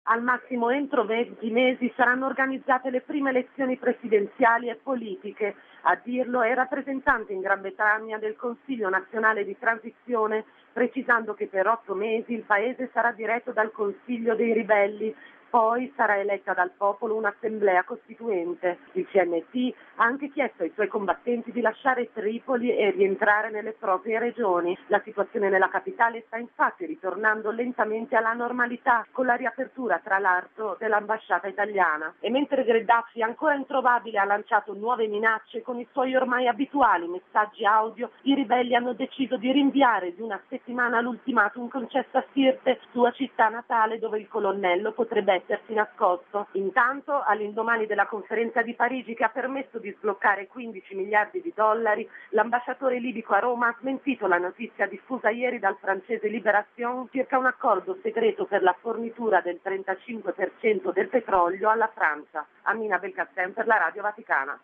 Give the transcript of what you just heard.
Al massimo entro 20 mesi saranno organizzate le prime elezioni presidenziali e politiche. A dirlo è il rappresentante in Gran Bretagna del Consiglio nazionale di transizione, precisando che per 8 mesi il paese sarà diretto dal Consiglio dei ribelli. Poi sarà eletta dal popolo un'assemblea costituente. Il CNT ha anche chiesto ai suoi combattenti di lasciare Tripoli e rientrare nelle proprie regioni. La situazione nella capitale sta infatti ritornando lentamente alla normalità, con la riapertura tra l'altro dell'ambasciata italiana. E mentre Gheddafi, ancora introvabile, ha lanciato nuove minacce con i suoi ormai abituali messaggi audio, i ribelli hanno deciso di rinviare di una settimana l'ultimatum concesso a Sirte, sua città natale, dove il colonnello potrebbe essersi nascosto. Intanto, all'indomani della conferenza di Parigi che ha permesso di sbloccare 15 miliardi di dollari, l'ambasciatore libico a Roma ha smentito la notizia diffusa ieri dal francese Libération circa un accordo segreto per la fornitura del 35% del petrolio alla Francia. Amina Belkacem per la Radio Vaticana.